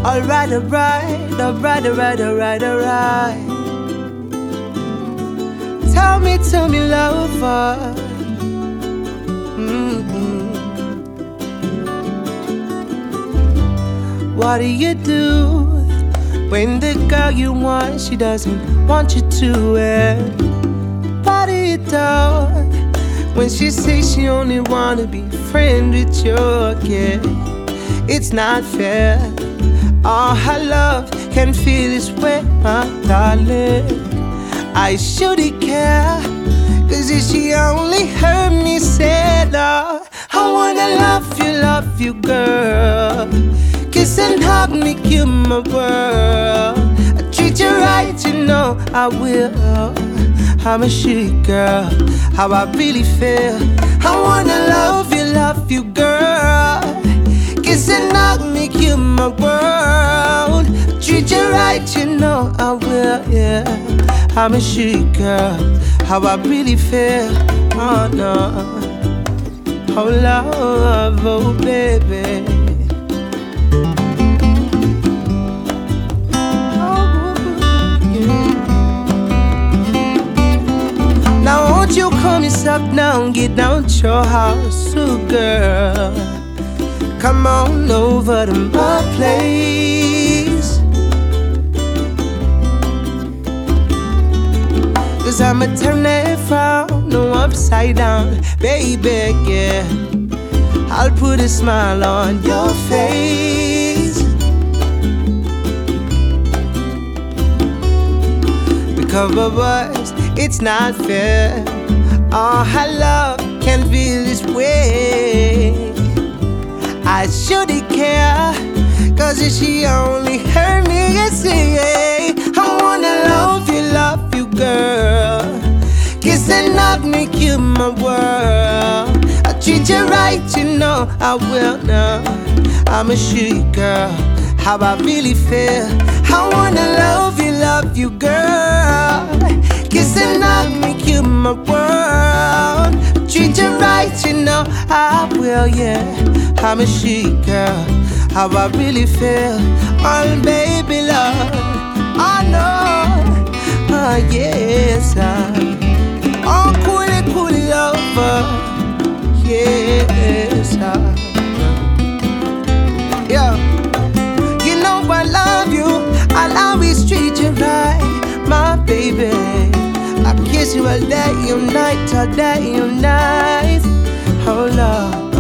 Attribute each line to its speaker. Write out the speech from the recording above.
Speaker 1: Alright, alright, alright, alright, alright, alright. Tell me, lover. What do you do when the girl you want, she doesn't want you to? What do you do when she says she only wanna be friends with you? Yeah, it's not fair. All her love can feel this way, my darling. I shouldn't care, 'cause if she only heard me say love, I wanna love you, girl. Kiss and hug, make you my world. I treat you right, you know I will. I'm a chic girl, how I really feel. I wanna love you, girl. Kiss and hug, make you my world. I treat you right, you know I will, yeah. I'm a chic girl, how I really feel. Oh no, oh love, oh baby. Now won't you come yourself down, get down to your house, oh girl. Come on over to my place, 'cause I'ma turn that frown, no, upside down, baby, yeah. I'll put a smile on your face, because of us, it's not fair. All her love can feel this way. I shouldn't care, 'cause if she only heard me say, I wanna love you, girl. Kiss and hug, make you my world. I treat you right, you know I will now. I'm a chic girl, how I really feel. I wanna love you, girl. Kiss and hug, make you my world. Treat you right, you know I will, yeah. I'm a chic girl, how I really feel. Oh baby love, I know, oh yes, oh cool lover, yes, yeah. You know I love you, I'll always treat you right, my baby. I kiss you all day, all night, oh Lord.